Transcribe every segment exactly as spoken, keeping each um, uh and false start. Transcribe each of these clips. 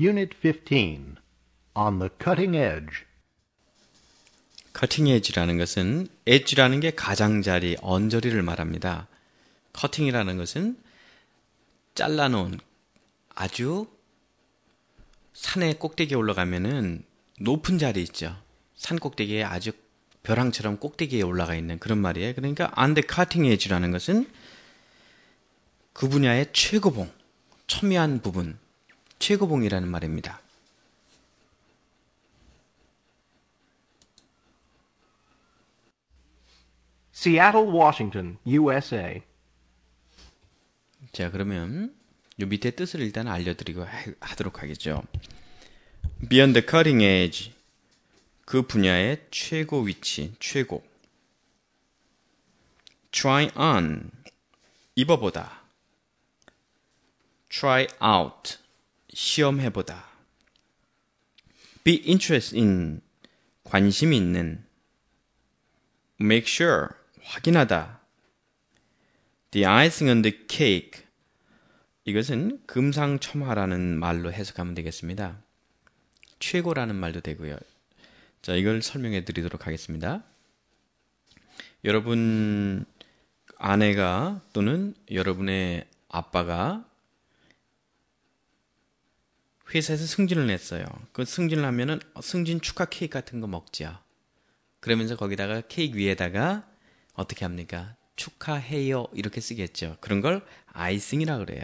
Unit fifteen, On the Cutting Edge. 커팅 에지라는 것은 edge라는 게 가장자리, 언저리를 말합니다. 커팅이라는 것은 잘라놓은 아주 산의 꼭대기에 올라가면은 높은 자리 있죠. 산 꼭대기에 아주 벼랑처럼 꼭대기에 올라가 있는 그런 말이에요. 그러니까 on the cutting edge라는 것은 그 분야의 최고봉, 첨예한 부분, 최고봉이라는 말입니다. Seattle, Washington, U S A. 자, 그러면 요 밑에 뜻을 일단 알려드리고 하, 하도록 하겠죠. Beyond the cutting edge, 그 분야의 최고 위치, 최고. Try on, 입어보다. Try out, 시험해보다. Be interested in, 관심 있는. Make sure, 확인하다. The icing on the cake, 이것은 금상첨화라는 말로 해석하면 되겠습니다. 최고라는 말도 되고요. 자, 이걸 설명해 드리도록 하겠습니다. 여러분 아내가 또는 여러분의 아빠가 회사에서 승진을 했어요. 그 승진을 하면은 승진 축하 케이크 같은 거 먹죠. 그러면서 거기다가 케이크 위에다가 어떻게 합니까? 축하해요 이렇게 쓰겠죠. 그런 걸 아이싱이라고 그래요.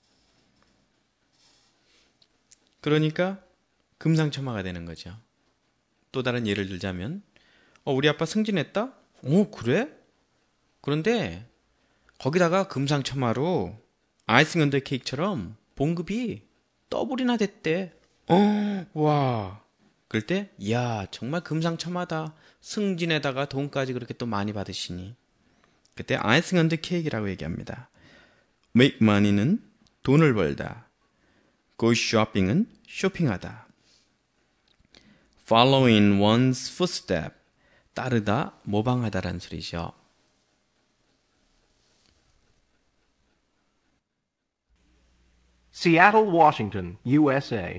그러니까 금상첨화가 되는 거죠. 또 다른 예를 들자면 어, 우리 아빠 승진했다? 오, 그래? 그런데 거기다가 금상첨화로 아이싱 언더 케이크처럼 봉급이 더블이나 됐대. 어, 와. 그럴 때, 이야, 정말 금상첨화다. 승진에다가 돈까지 그렇게 또 많이 받으시니. 그때 아이싱 언더 케이크라고 얘기합니다. make money는 돈을 벌다. go shopping은 쇼핑하다. follow in one's footstep, 따르다, 모방하다라는 소리죠. Seattle, Washington, U S A.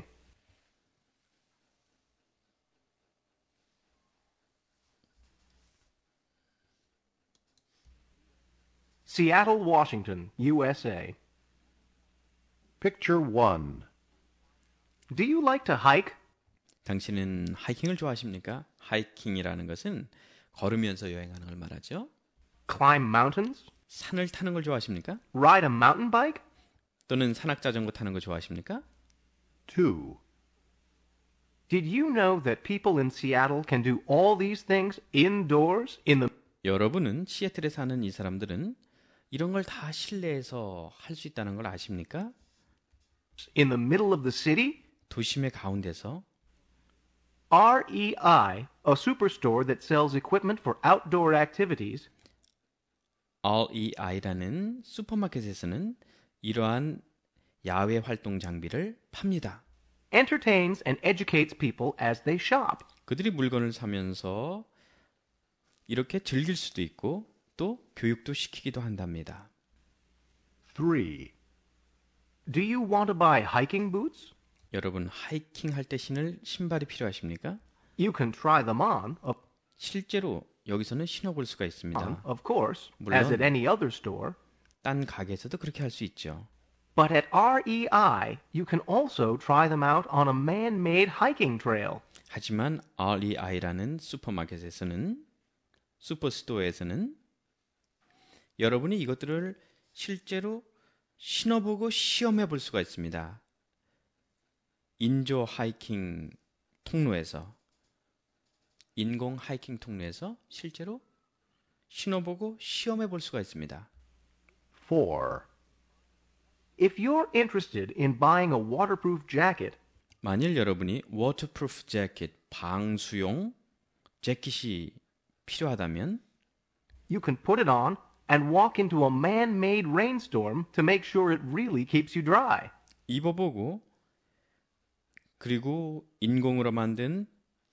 Seattle, Washington, U S A. Picture one. Do you like to hike? 당신은 하이킹을 좋아하십니까? 하이킹이라는 것은 걸으면서 여행하는 걸 말하죠. Climb mountains? 산을 타는 걸 좋아하십니까? Ride a mountain bike? 또는 산악자전거 타는 거 좋아하십니까? Two. Did you know that people in Seattle can do all these things indoors in the 여러분은 시애틀에 사는 이 사람들은 이런 걸 다 실내에서 할 수 있다는 걸 아십니까? in the middle of the city? 도심의 가운데서 R E I, a superstore that sells equipment for outdoor activities, 알 이 아이라는 슈퍼마켓에서는 이러한 야외 활동 장비를 팝니다. entertains and educates people as they shop. 그들이 물건을 사면서 이렇게 즐길 수도 있고 또 교육도 시키기도 한답니다. Three. Do you want to buy hiking boots? 여러분 하이킹 할 때 신을 신발이 필요하십니까? You can try them on, of, 실제로 여기서는 신어볼 수가 있습니다. of course, 물론. as at any other store. 딴 가게에서도 그렇게 할 수 있죠. But at R E I, you can also try them out on a man-made hiking trail. 하지만 알 이 아이라는 슈퍼마켓에서는 슈퍼스토어에서는 여러분이 이것들을 실제로 신어보고 시험해 볼 수가 있습니다. 인조 하이킹 통로에서 인공 하이킹 통로에서 실제로 신어보고 시험해 볼 수가 있습니다. Four. If you're interested in buying a waterproof jacket, 만일 여러분이 워터프루프 재킷, 방수용 재킷이 필요하다면 you can put it on and walk into a man-made rainstorm to make sure it really keeps you dry. 입어보고 그리고 인공으로 만든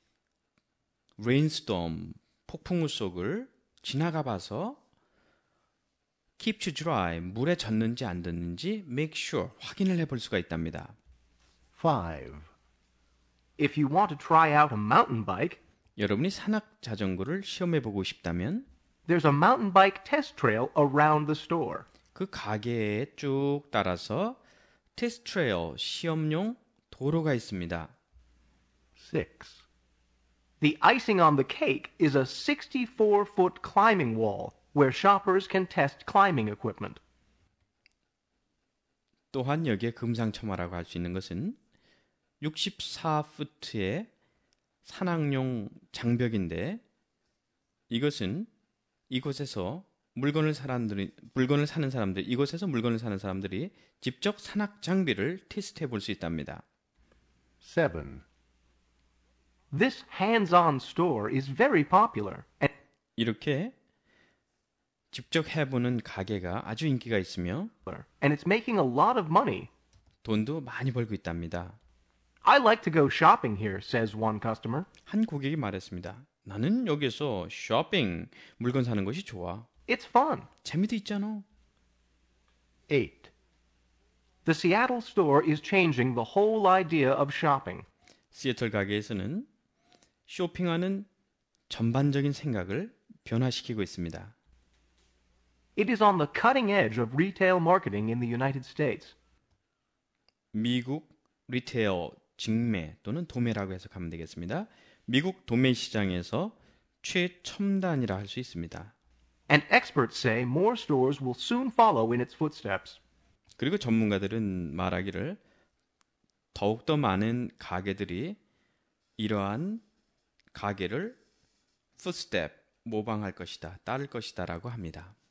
레인스톰, 폭풍우 속을 지나가 봐서 keep you dry, 물에 젖는지 안 젖는지 make sure, 확인을 해볼 수가 있답니다. five. If you want to try out a mountain bike, 여러분이 산악 자전거를 시험해 보고 싶다면 there's a mountain bike test trail around the store. 그 가게에 쭉 따라서 테스트 트레일 시험용 도로가 있습니다. six. The icing on the cake is a sixty-four foot climbing wall where shoppers can test climbing equipment. 또한 여기에 금상첨화라고 할 수 있는 것은 육십사 피트의 산악용 장벽인데 이것은 이곳에서 물건을 사람들이 물건을 사는 사람들 이곳에서 물건을 사는 사람들이 직접 산악 장비를 테스트해 볼 수 있답니다. seven. This hands-on store is very popular. And 이렇게 직접 해보는 가게가 아주 인기가 있으며 and it's making a lot of money. 돈도 많이 벌고 있답니다. I like to go shopping here, says one customer. 한 고객이 말했습니다. 나는 여기서 쇼핑, 물건 사는 것이 좋아. It's fun. 재미도 있잖아. eight. The Seattle store is changing the whole idea of shopping. 시애틀 가게에서는 쇼핑하는 전반적인 생각을 변화시키고 있습니다. It is on the cutting edge of retail marketing in the United States. 미국 리테일 직매 또는 도매라고 해석하면 되겠습니다. 미국 도매 시장에서 최첨단이라 할 수 있습니다. And experts say more stores will soon follow in its footsteps. 그리고 전문가들은 말하기를 더욱더 많은 가게들이 이러한 가게를 footstep, 모방할 것이다, 따를 것이다 라고 합니다.